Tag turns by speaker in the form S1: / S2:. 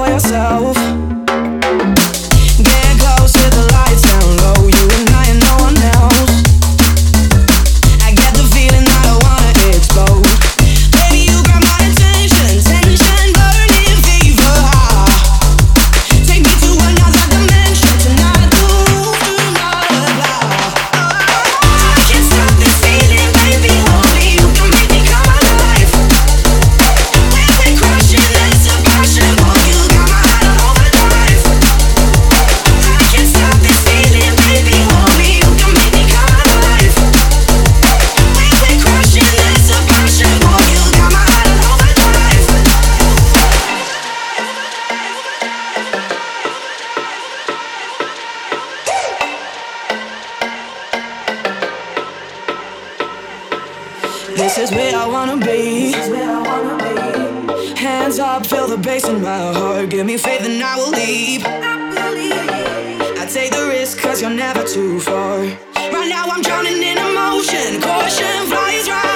S1: by yourself. Get close to the lights down low, you and I and no one else. I get the feeling that I wanna explode. Baby, you got my attention, tension, burning fever. Take me to another dimension tonight. Do not allow. I can't stop this feeling, baby. Only you can make me come alive. When we're crushing, there's a passion. Oh, you got my heart on overdrive. I can't stop this feeling, baby. Only you can make me come alive. When we're crushing, there's a passion. Oh, you got my heart on overdrive. This is where I wanna be. Hands up, feel the bass in my heart. Give me faith and I will leap. I take the risk cause you're never too far. Right now I'm drowning in emotion. Caution flies right